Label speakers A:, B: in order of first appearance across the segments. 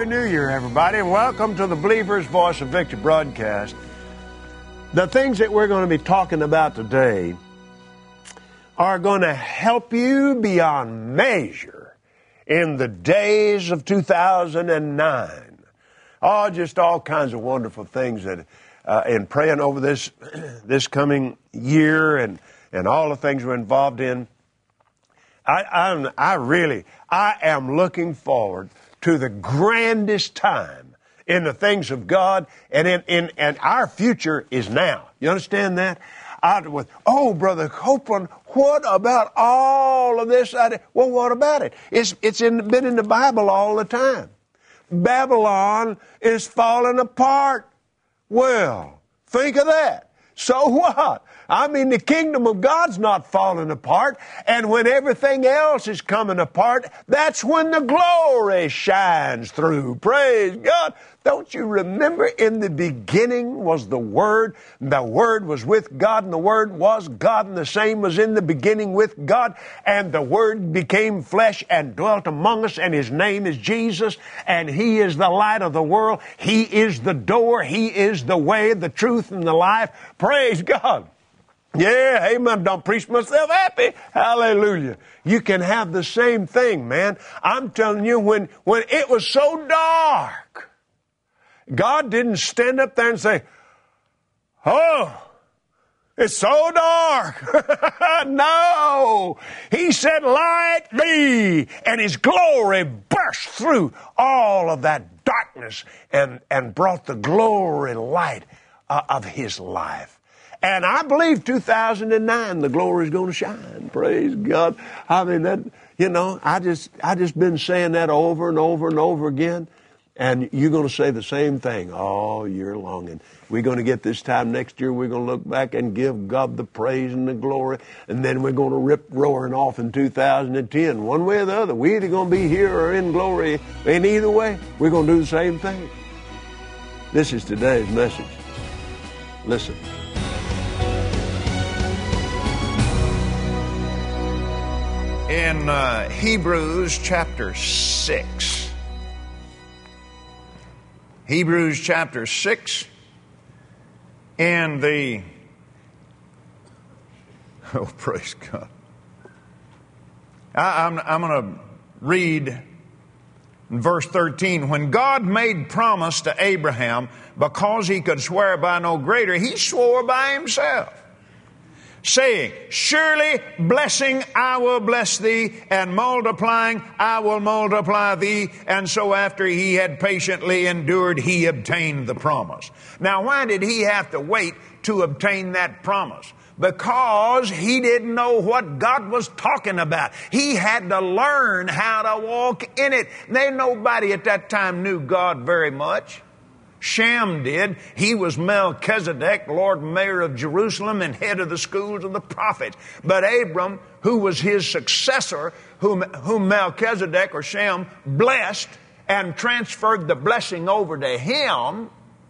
A: Happy New Year, everybody, and welcome to the Believer's Voice of Victory broadcast. The things that we're going to be talking about today are going to help you beyond measure in the days of 2009. Oh, just all kinds of wonderful things that in praying over this coming year and all the things we're involved in. I am looking forward to the grandest time in the things of God, and our future is now. You understand that? Brother Copeland, what about all of this? Well, what about it? It's been in the Bible all the time. Babylon is falling apart. Well, think of that. So what? I mean, the kingdom of God's not falling apart, and when everything else is coming apart, that's when the glory shines through. Praise God. Don't you remember in the beginning was the Word, and the Word was with God, and the Word was God, and the same was in the beginning with God, and the Word became flesh and dwelt among us, and His name is Jesus, and He is the light of the world. He is the door. He is the way, the truth, and the life. Praise God. Yeah, amen. Don't preach myself happy. Hallelujah. You can have the same thing, man. I'm telling you, when it was so dark, God didn't stand up there and say, "Oh, it's so dark." No. He said, "Light be," and His glory burst through all of that darkness and brought the glory light of His life. And I believe 2009, the glory is going to shine. Praise God. I mean, I just been saying that over and over and over again. And you're going to say the same thing all year long. And we're going to get this time next year, we're going to look back and give God the praise and the glory. And then we're going to rip roaring off in 2010. One way or the other, we're either going to be here or in glory. And either way, we're going to do the same thing. This is today's message. Listen. In Hebrews chapter 6. Hebrews chapter 6 and praise God. I'm going to read in verse 13. When God made promise to Abraham, because he could swear by no greater, he swore by himself, saying, "Surely blessing I will bless thee, and multiplying I will multiply thee." And so after he had patiently endured, he obtained the promise. Now, why did he have to wait to obtain that promise? Because he didn't know what God was talking about. He had to learn how to walk in it. Nobody at that time knew God very much. Shem did. He was Melchizedek, Lord Mayor of Jerusalem and head of the schools of the prophets. But Abram, who was his successor, whom Melchizedek or Shem blessed and transferred the blessing over to him,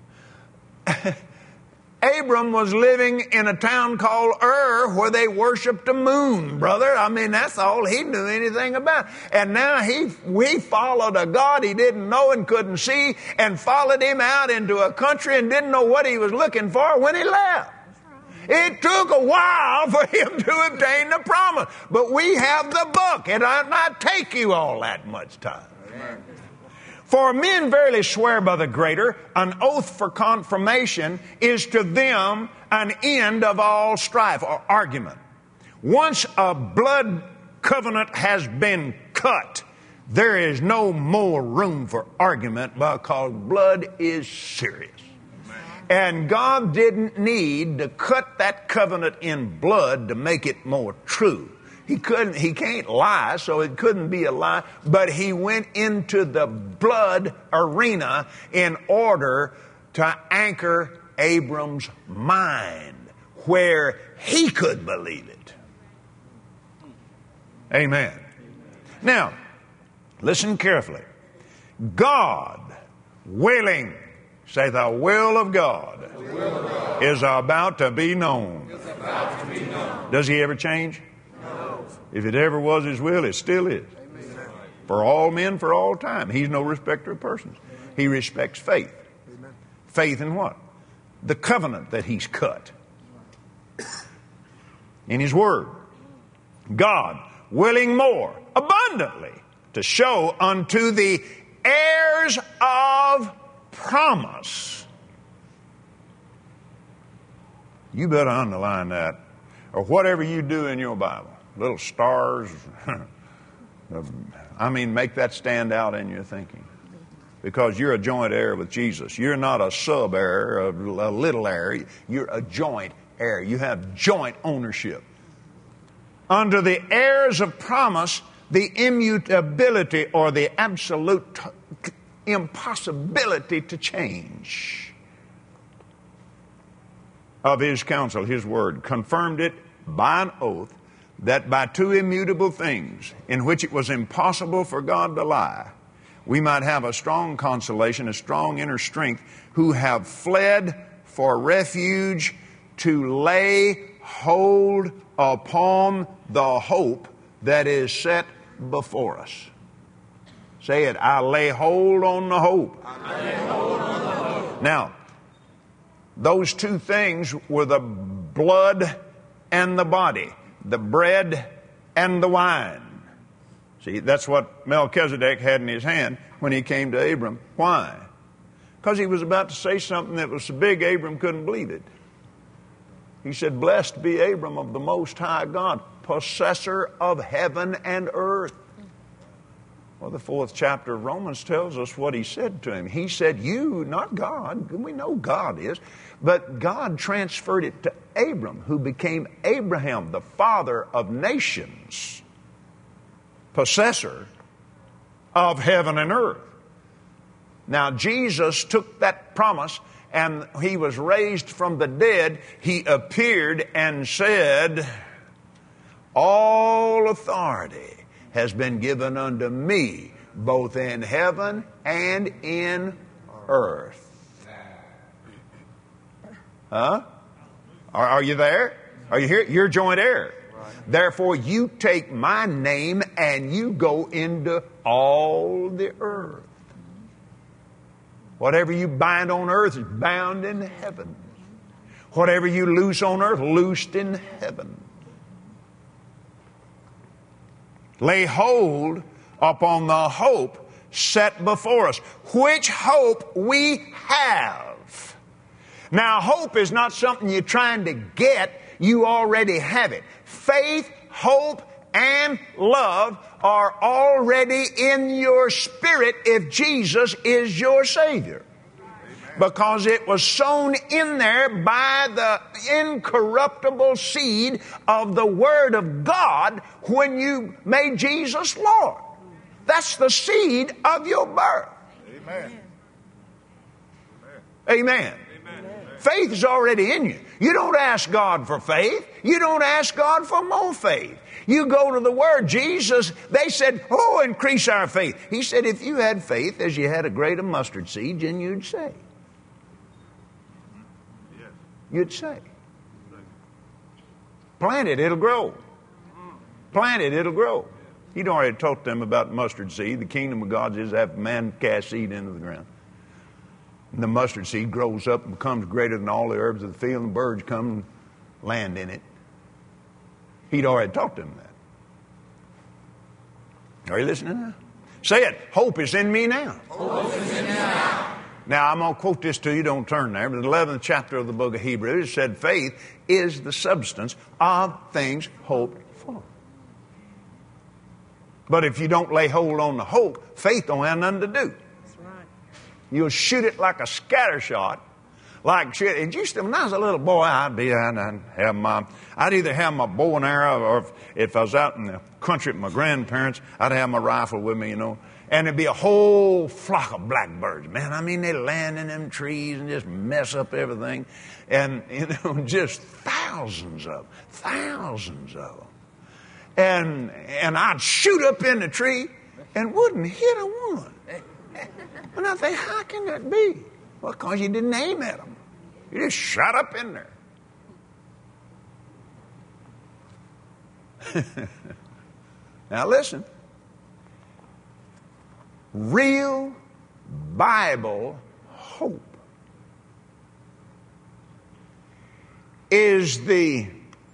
A: Abram was living in a town called Ur where they worshiped the moon, brother. I mean, that's all he knew anything about. And now he followed a God he didn't know and couldn't see, and followed him out into a country and didn't know what he was looking for when he left. It took a while for him to obtain the promise. But we have the book. It might not take you all that much time. Amen. For men verily swear by the greater, an oath for confirmation is to them an end of all strife or argument. Once a blood covenant has been cut, there is no more room for argument because blood is serious. And God didn't need to cut that covenant in blood to make it more true. He can't lie, so it couldn't be a lie, but he went into the blood arena in order to anchor Abram's mind where he could believe it. Amen. Now, listen carefully. God willing, say the will of God, is about to be known. Does he ever change? If it ever was His will, it still is.
B: for all men, for all time. He's no respecter of persons. He respects faith.
A: Amen.
B: Faith in what? The covenant that He's cut in His Word. God willing more abundantly to show unto the heirs of promise. You better underline that, or whatever you do in your Bible. Little stars. Make that stand out in your thinking. Because you're a joint heir with Jesus. You're not a sub-heir, a little heir. You're a joint heir. You have joint ownership. Under the heirs of promise, the immutability or the absolute impossibility to change of His counsel, His word, confirmed it by an oath that by two immutable things in which it was impossible for God to lie, we might have a strong consolation, a strong inner strength, who have fled for refuge to lay hold upon the hope that is set before us. Say it, I lay hold on the hope.
C: I lay hold on the hope.
B: Now, those two things were the blood and the body, the bread and the wine. See, that's what Melchizedek had in his hand when he came to Abram. Why? Because he was about to say something that was so big Abram couldn't believe it. He said, blessed be Abram of the Most High God, possessor of heaven and earth. Well, the 4th chapter of Romans tells us what he said to him. He said, you, not God. We know God is. But God transferred it to Abram, who became Abraham, the father of nations, possessor of heaven and earth. Now, Jesus took that promise, and He was raised from the dead. He appeared and said, all authority has been given unto me, both in heaven and in earth. Huh? Are you there? Are you here? You're joint heir. Therefore, you take my name and you go into all the earth. Whatever you bind on earth is bound in heaven. Whatever you loose on earth, loosed in heaven. Lay hold upon the hope set before us, which hope we have. Now, hope is not something you're trying to get. You already have it. Faith, hope, and love are already in your spirit if Jesus is your Savior. Because it was sown in there by the incorruptible seed of the Word of God when you made Jesus Lord. That's the seed of your birth.
C: Amen.
B: Amen. Faith is already in you. You don't ask God for faith. You don't ask God for more faith. You go to the Word. Jesus, they said, oh, increase our faith. He said, if you had faith as you had a grain of mustard seed, then you'd say. You'd say. Plant it, it'll grow. Plant it, it'll grow. He'd already taught them about mustard seed. The kingdom of God is to have man cast seed into the ground. And the mustard seed grows up and becomes greater than all the herbs of the field, and birds come and land in it. He'd already taught them that. Are you listening now? Say it. Hope is in me now.
C: Hope is in me now.
B: Now, I'm going to quote this to you. Don't turn there. But the 11th chapter of the book of Hebrews said, faith is the substance of things hoped for. But if you don't lay hold on the hope, faith don't have nothing to do.
D: That's right.
B: You'll shoot it like a scatter shot. Like shit. And used to, when I was a little boy, I'd either have my bow and arrow, or if I was out in the country with my grandparents, I'd have my rifle with me, you know. And there'd be a whole flock of blackbirds. Man, I mean, they land in them trees and just mess up everything. And, you know, just thousands of them. And I'd shoot up in the tree and wouldn't hit a one. And I think, how can that be? Well, because you didn't aim at them. You just shot up in there. Now listen. real Bible hope is the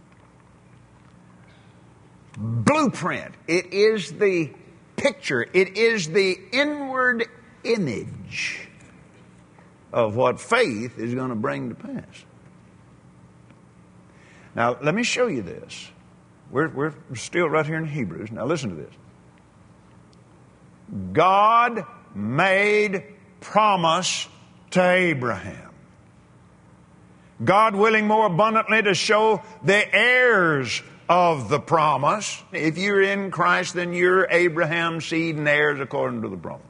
B: blueprint. It is the picture. It is the inward image of what faith is going to bring to pass. Now, let me show you this. We're still right here in Hebrews. Now, listen to this. God made promise to Abraham. God willing more abundantly to show the heirs of the promise. If you're in Christ, then you're Abraham's seed and heirs according to the promise.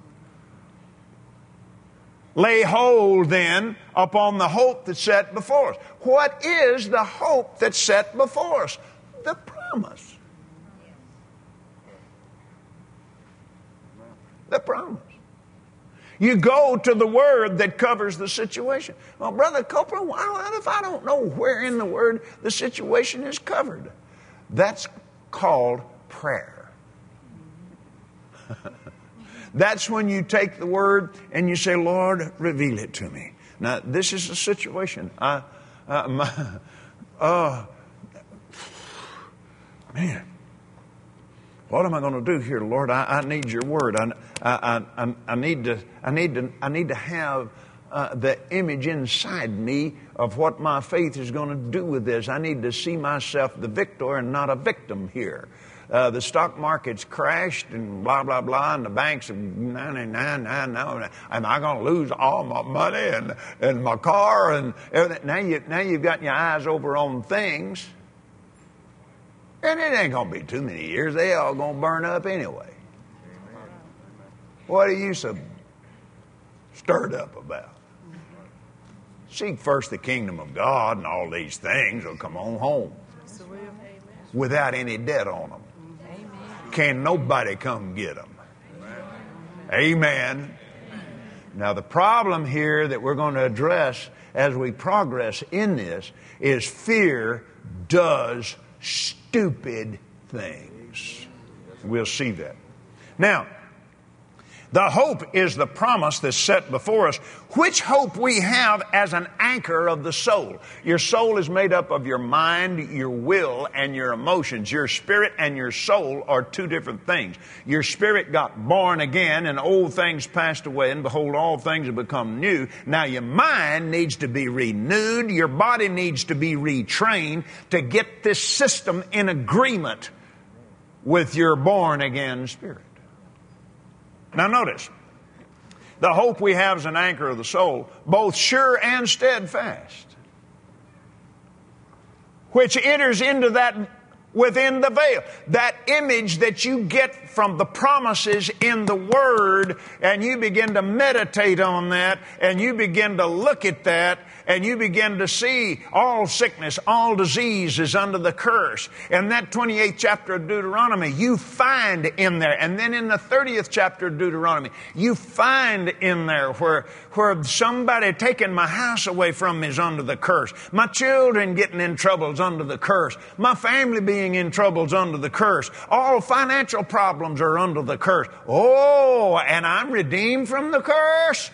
B: Lay hold then upon the hope that's set before us. What is the hope that's set before us? The promise. The promise. You go to the Word that covers the situation. Well, Brother Copeland, what if I don't know where in the Word the situation is covered? That's called prayer. That's when you take the Word and you say, Lord, reveal it to me. Now, this is a situation. Man, what am I going to do here, Lord? I need your Word. I need to have the image inside me of what my faith is going to do with this. I need to see myself the victor and not a victim here. The stock market's crashed and blah, blah, blah, and the banks are 99, am I going to lose all my money and my car and everything? Now you've got your eyes over on things, and it ain't going to be too many years. They all going to burn up anyway. What are you so stirred up about? Seek first the kingdom of God, and all these things will come on home without any debt on them. Can't nobody come get them. Amen. Now, the problem here that we're going to address as we progress in this is fear does stupid things. We'll see that. Now, the hope is the promise that's set before us, which hope we have as an anchor of the soul. Your soul is made up of your mind, your will, and your emotions. Your spirit and your soul are two different things. Your spirit got born again, and old things passed away, and behold, all things have become new. Now your mind needs to be renewed. Your body needs to be retrained to get this system in agreement with your born again spirit. Now notice, the hope we have is an anchor of the soul, both sure and steadfast, which enters into that within the veil. That image that you get from the promises in the Word, and you begin to meditate on that, and you begin to look at that, and you begin to see all sickness, all disease is under the curse. And that 28th chapter of Deuteronomy, you find in there. And then in the 30th chapter of Deuteronomy, you find in there where somebody taking my house away from me is under the curse. My children getting in trouble is under the curse. My family being in trouble is under the curse. All financial problems are under the curse. Oh, and I'm redeemed from the curse?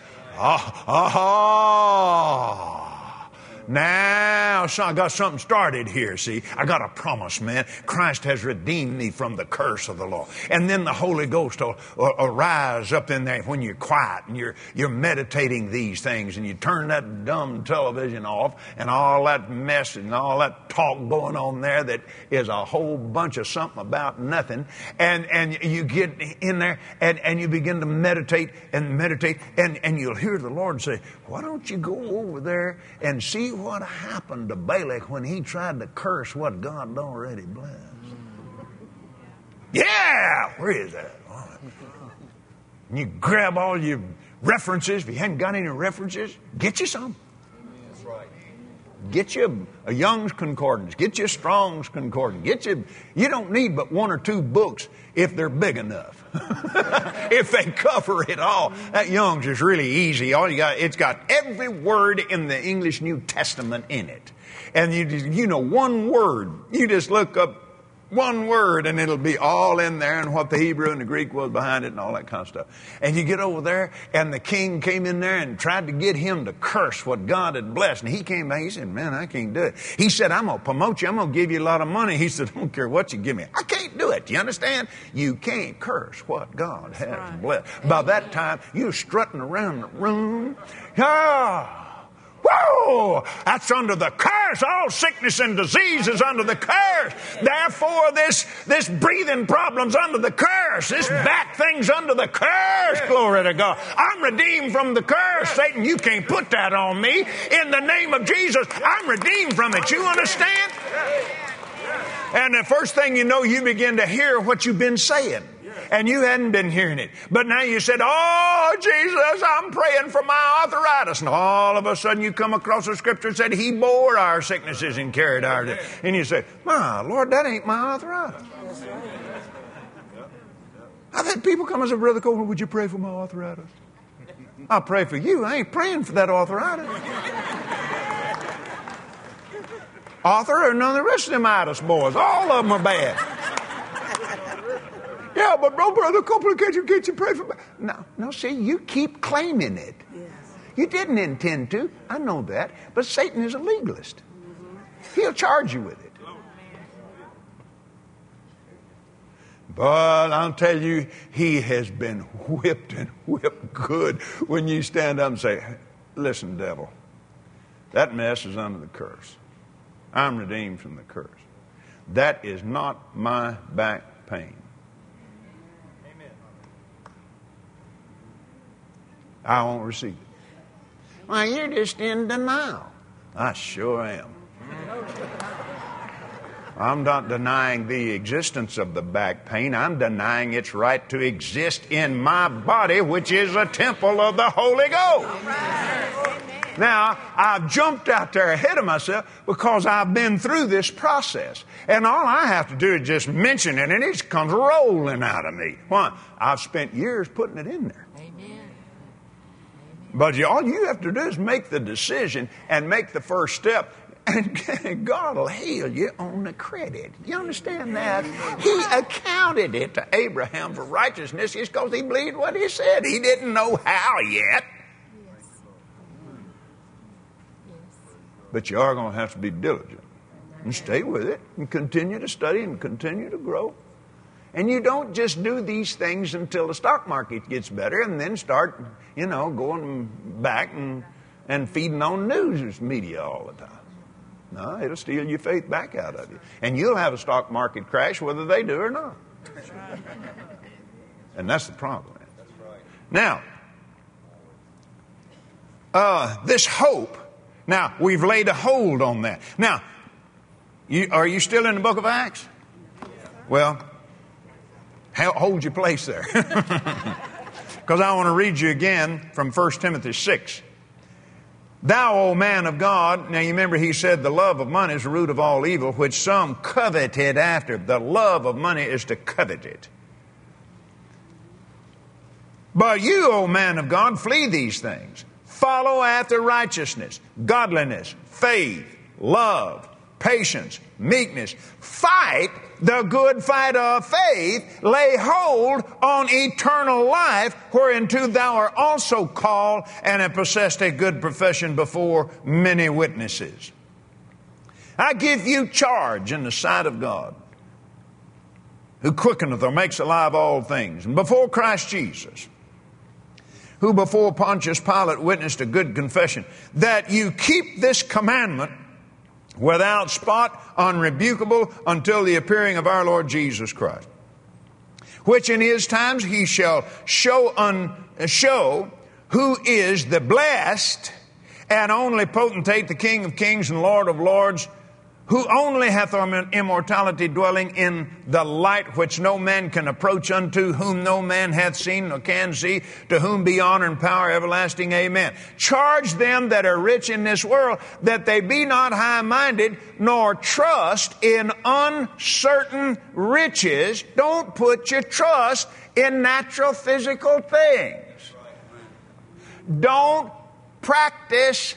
B: Now, so I got something started here, see. I got a promise, man. Christ has redeemed me from the curse of the law. And then the Holy Ghost will rise up in there when you're quiet and you're meditating these things, and you turn that dumb television off and all that mess and all that talk going on there that is a whole bunch of something about nothing. And you get in there and you begin to meditate and you'll hear the Lord say, why don't you go over there and see what happened to Balak when he tried to curse what God had already blessed? Yeah! Where is that? And you grab all your references. If you hadn't got any references, get you some. That's right. Get you a Young's Concordance. Get you a Strong's Concordance. You don't need but one or two books if they're big enough. If they cover it all. That Young's is really easy. It's got every word in the English New Testament in it. And you know one word. You just look up One word, and it'll be all in there, and what the Hebrew and the Greek was behind it and all that kind of stuff. And you get over there, and the king came in there and tried to get him to curse what God had blessed. And he came back, he said, man, I can't do it. He said, I'm going to promote you. I'm going to give you a lot of money. He said, I don't care what you give me. I can't do it. Do you understand? You can't curse what God has blessed. By that time, you're strutting around the room. Ah! Whoa! That's under the curse. All sickness and disease is under the curse. Therefore, this breathing problem's under the curse. This back thing's under the curse. Glory to God. I'm redeemed from the curse. Satan, you can't put that on me. In the name of Jesus, I'm redeemed from it. You understand? And the first thing you know, you begin to hear what you've been saying. And you hadn't been hearing it. But now you said, oh, Jesus, I'm praying for my arthritis. And all of a sudden you come across a scripture that said he bore our sicknesses and carried ours. And you say, my Lord, that ain't my arthritis. I've had people come and say, Brother Copeland, would you pray for my arthritis? I'll pray for you. I ain't praying for that arthritis. Arthur and none of the rest of them itis boys. All of them are bad. Yeah, but Brother Copeland, can't you pray for me? No, see, you keep claiming it. Yes. You didn't intend to. I know that. But Satan is a legalist. He'll charge you with it. But I'll tell you, he has been whipped and whipped good when you stand up and say, listen, devil, that mess is under the curse. I'm redeemed from the curse. That is not my back pain. I won't receive it. Well, you're just in denial. I sure am. I'm not denying the existence of the back pain. I'm denying its right to exist in my body, which is a temple of the Holy Ghost. Now, I've jumped out there ahead of myself because I've been through this process. And all I have to do is just mention it, and it comes rolling out of me. Why? I've spent years putting it in there. But all you have to do is make the decision and make the first step, and God will heal you on the credit. You understand that? He accounted it to Abraham for righteousness just because he believed what he said. He didn't know how yet. But you are going to have to be diligent and stay with it and continue to study and continue to grow. And you don't just do these things until the stock market gets better and then start, going back and feeding on news media all the time. No, it'll steal your faith back out of you. And you'll have a stock market crash whether they do or not. And that's the problem. Now, this hope, now, we've laid a hold on that. Now, are you still in the book of Acts? Well, hold your place there. Because I want to read you again from 1 Timothy 6. Thou, O man of God, now you remember he said the love of money is the root of all evil, which some coveted after. The love of money is to covet it. But you, O man of God, flee these things. Follow after righteousness, godliness, faith, love, patience, meekness. Fight the good fight of faith. Lay hold on eternal life, whereunto thou art also called, and have possessed a good profession before many witnesses. I give you charge in the sight of God, who quickeneth or makes alive all things, and before Christ Jesus, who before Pontius Pilate witnessed a good confession, that you keep this commandment without spot, unrebukable, until the appearing of our Lord Jesus Christ, which in his times he shall show who is the blessed and only potentate, the King of kings and Lord of lords, who only hath immortality, dwelling in the light which no man can approach unto, whom no man hath seen nor can see, to whom be honor and power everlasting. Amen. Charge them that are rich in this world, that they be not high-minded, nor trust in uncertain riches. Don't put your trust in natural physical things. Don't practice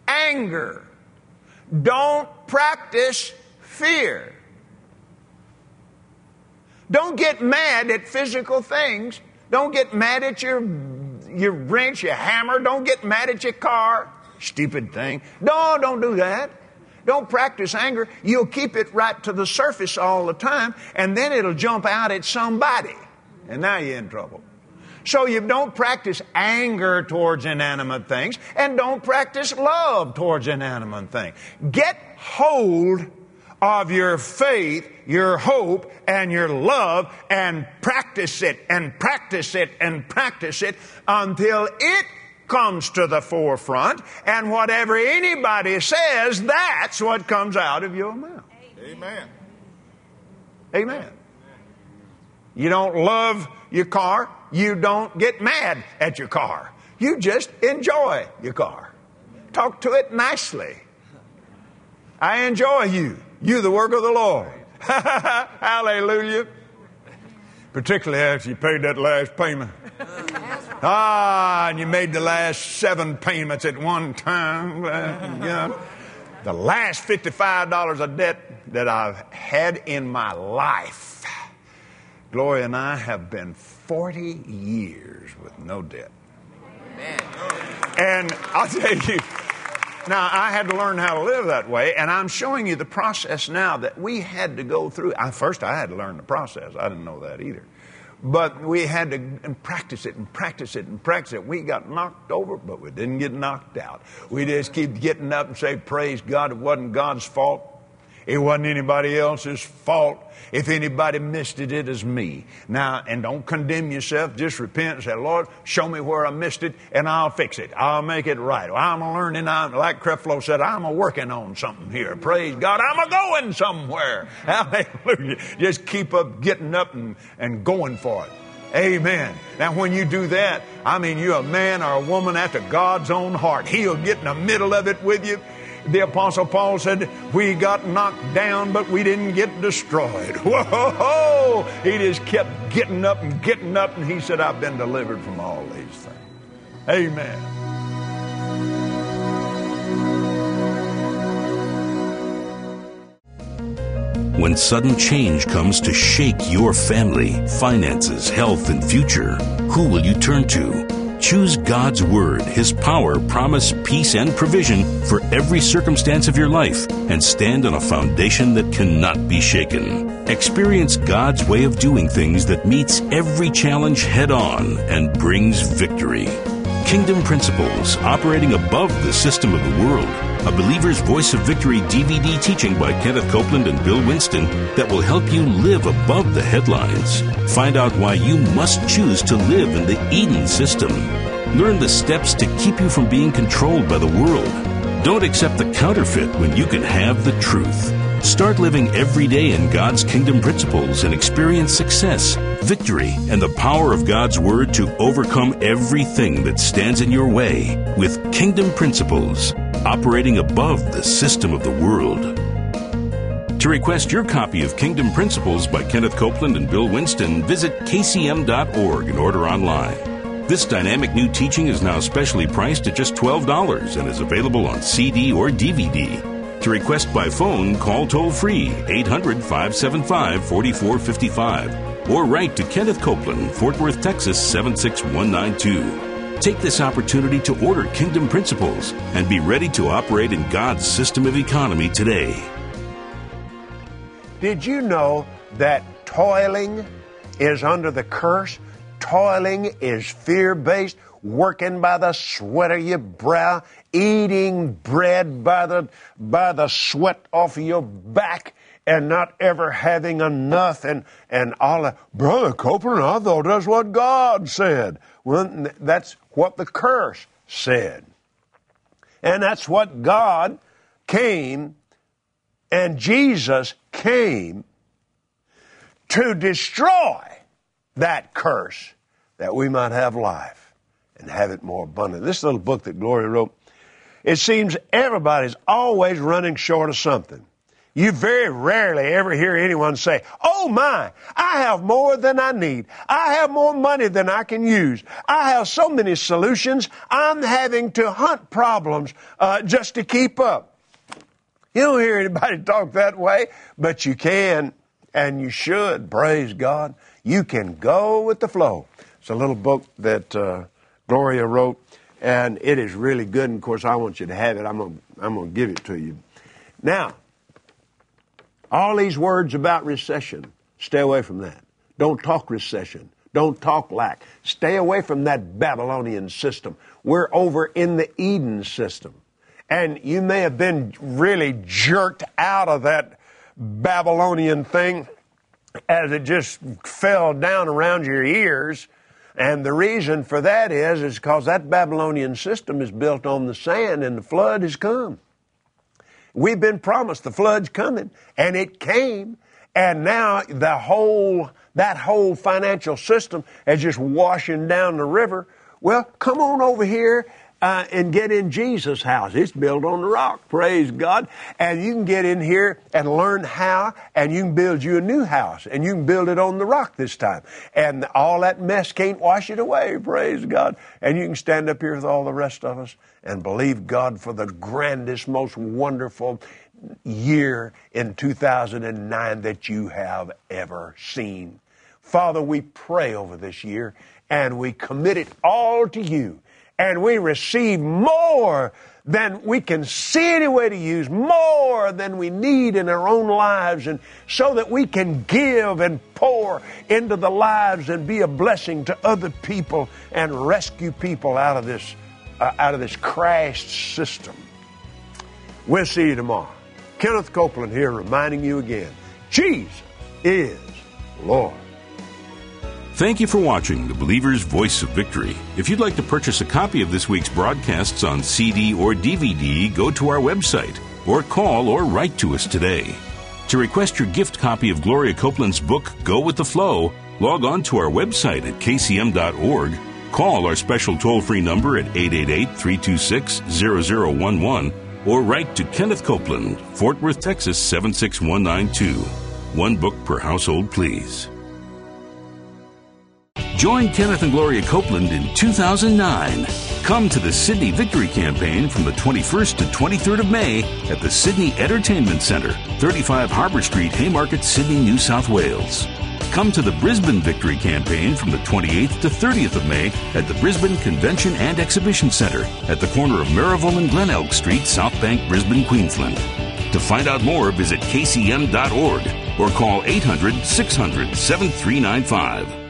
B: anger. Don't practice fear. Don't get mad at physical things. Don't get mad at your wrench, your hammer. Don't get mad at your car. Stupid thing. No, don't do that. Don't practice anger. You'll keep it right to the surface all the time, and then it'll jump out at somebody. And now you're in trouble. So you don't practice anger towards inanimate things, and don't practice love towards inanimate things. Get hold of your faith, your hope, and your love, and practice it, and practice it, and practice it until it comes to the forefront, and whatever anybody says, that's what comes out of your mouth.
C: Amen.
B: Amen. You don't love your car, you don't get mad at your car. You just enjoy your car. Talk to it nicely. I enjoy you. You the work of the Lord. Hallelujah. Particularly after you paid that last payment. And you made the last 7 payments at one time. The last $55 of debt that I've had in my life. Gloria and I have been 40 years with no debt. Amen. And I'll tell you, now I had to learn how to live that way, and I'm showing you the process now that we had to go through. First I had to learn the process. I didn't know that either. But we had to practice it and practice it and practice it. We got knocked over, but we didn't get knocked out. We just keep getting up and say, praise God, it wasn't God's fault. It wasn't anybody else's fault. If anybody missed it, it is me. Now, and don't condemn yourself. Just repent and say, Lord, show me where I missed it, and I'll fix it. I'll make it right. Well, I'm learning. Like Creflo said, I'm working on something here. Praise God. I'm going somewhere. Hallelujah. Just keep up getting up and going for it. Amen. Now, when you do that, I mean, you're a man or a woman after God's own heart. He'll get in the middle of it with you. The Apostle Paul said, we got knocked down, but we didn't get destroyed. Whoa! He just kept getting up, and he said, I've been delivered from all these things. Amen.
D: When sudden change comes to shake your family, finances, health, and future, who will you turn to? Choose God's Word, His power, promise, peace, and provision for every circumstance of your life, and stand on a foundation that cannot be shaken. Experience God's way of doing things that meets every challenge head-on and brings victory. Kingdom Principles, operating above the system of the world. A Believer's Voice of Victory DVD teaching by Kenneth Copeland and Bill Winston that will help you live above the headlines. Find out why you must choose to live in the Eden system. Learn the steps to keep you from being controlled by the world. Don't accept the counterfeit when you can have the truth. Start living every day in God's kingdom principles and experience success, victory, and the power of God's Word to overcome everything that stands in your way with Kingdom Principles, operating above the system of the world. To request your copy of Kingdom Principles by Kenneth Copeland and Bill Winston, visit kcm.org and order online. This dynamic new teaching is now specially priced at just $12 and is available on CD or DVD. To request by phone, call toll-free 800-575-4455 or write to Kenneth Copeland, Fort Worth, Texas 76192. Take this opportunity to order Kingdom Principles and be ready to operate in God's system of economy today.
A: Did you know that toiling is under the curse? Toiling is fear-based, working by the sweat of your brow, eating bread by the sweat off of your back, and not ever having enough, and all that. Brother Copeland, I thought that's what God said. Well, that's what the curse said. And that's what God came, and Jesus came to destroy that curse, that we might have life and have it more abundant. This little book that Gloria wrote, it seems everybody's always running short of something. You very rarely ever hear anyone say, oh my, I have more than I need. I have more money than I can use. I have so many solutions, I'm having to hunt problems just to keep up. You don't hear anybody talk that way, but you can and you should. Praise God. You can go with the flow. It's a little book that Gloria wrote, and it is really good. And of course, I want you to have it. I'm going to give it to you. Now, all these words about recession, stay away from that. Don't talk recession. Don't talk lack. Stay away from that Babylonian system. We're over in the Eden system. And you may have been really jerked out of that Babylonian thing as it just fell down around your ears. And the reason for that is because that Babylonian system is built on the sand and the flood has come. We've been promised the flood's coming, and it came. And now that whole financial system is just washing down the river. Well, come on over here and get in Jesus' house. It's built on the rock, praise God. And you can get in here and learn how, and you can build you a new house, and you can build it on the rock this time. And all that mess can't wash it away, praise God. And you can stand up here with all the rest of us and believe God for the grandest, most wonderful year in 2009 that you have ever seen. Father, we pray over this year, and we commit it all to you. And we receive more than we can see any way to use, more than we need in our own lives, and so that we can give and pour into the lives and be a blessing to other people and rescue people out of this crashed system. We'll see you tomorrow. Kenneth Copeland here reminding you again, Jesus is Lord.
D: Thank you for watching The Believer's Voice of Victory. If you'd like to purchase a copy of this week's broadcasts on CD or DVD, go to our website or call or write to us today. To request your gift copy of Gloria Copeland's book, Go with the Flow, log on to our website at kcm.org, call our special toll-free number at 888-326-0011, or write to Kenneth Copeland, Fort Worth, Texas 76192. One book per household, please. Join Kenneth and Gloria Copeland in 2009. Come to the Sydney Victory Campaign from the 21st to 23rd of May at the Sydney Entertainment Centre, 35 Harbour Street, Haymarket, Sydney, New South Wales. Come to the Brisbane Victory Campaign from the 28th to 30th of May at the Brisbane Convention and Exhibition Centre at the corner of Merivale and Glenelg Street, South Bank, Brisbane, Queensland. To find out more, visit kcm.org or call 800-600-7395.